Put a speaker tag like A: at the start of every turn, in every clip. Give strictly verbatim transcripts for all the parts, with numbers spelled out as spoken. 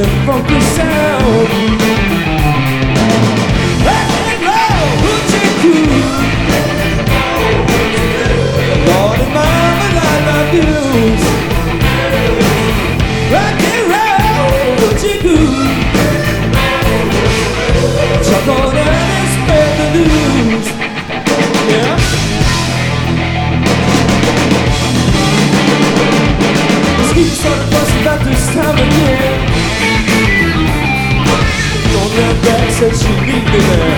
A: and funky sound. Rock and roll, hoochie coo. Lord and mama like my views. Rock and roll, hoochie coo. Chuck on out and spread the news. Yeah. Skeeter started fussing about this time again. Don't let back, said she need me there.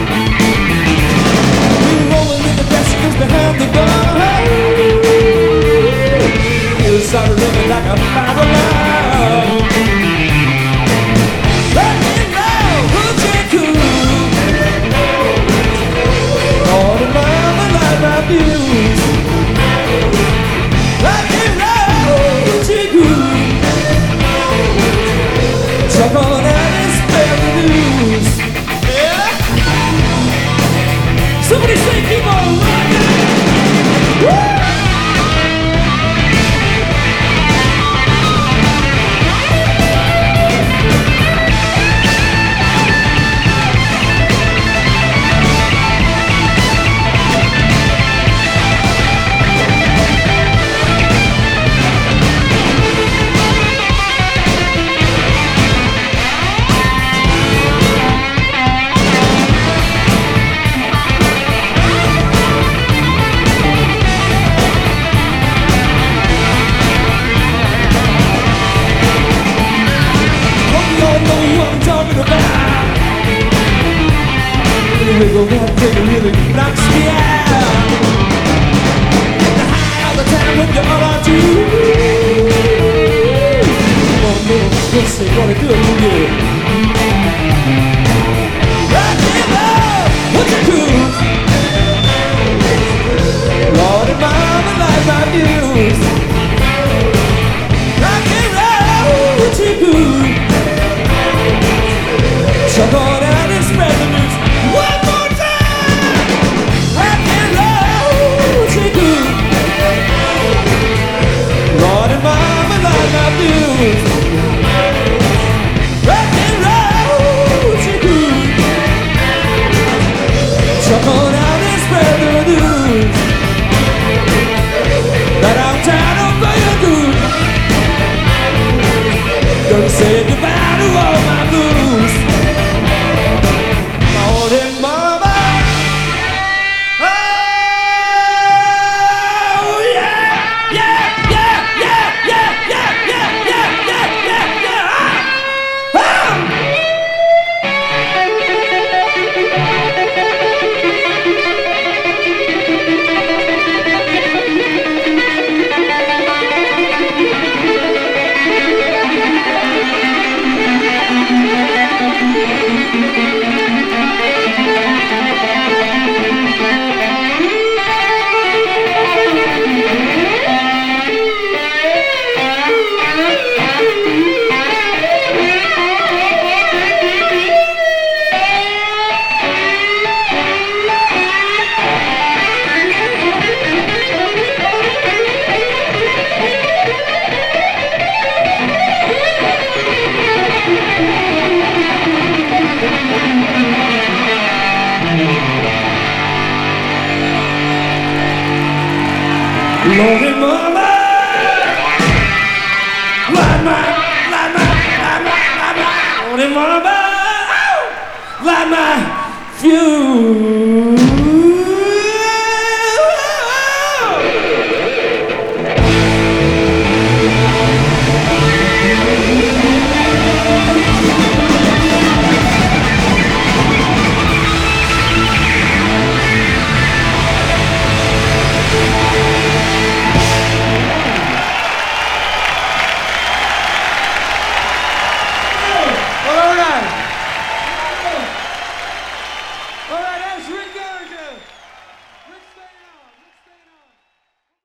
A: We were rolling in the Mexicans behind the bar. It started ringing like a fire alarm. Rock and roll, hoochie coo. All the mama like my views. Rock and roll, hoochie coo. Chuck on out and spread the news. Yeah. Somebody say keep on rocking. Woo! Wiggle that thing really knocks me out. The high all the time when you're all I do. Come on, little pussy, gonna do it for you. Rock and roll, hoochie coo. Lord and mama like my views. Rock and roll, hoochie coo. Chuck on out and spread the news. One more time! Rock and roll, hoochie coo. Lord and mama like my views. Rock and roll, hoochie coo. Chuck on out and spread the news. That I'm tired of being good. Gonna say goodbye to all my blues. Lord and mama. Oh yeah, yeah, yeah, yeah, yeah, yeah, yeah, yeah, yeah, yeah, yeah. Ah! Lord and mama, light my, light my, light my, light my, Lord and mama, light my fuse.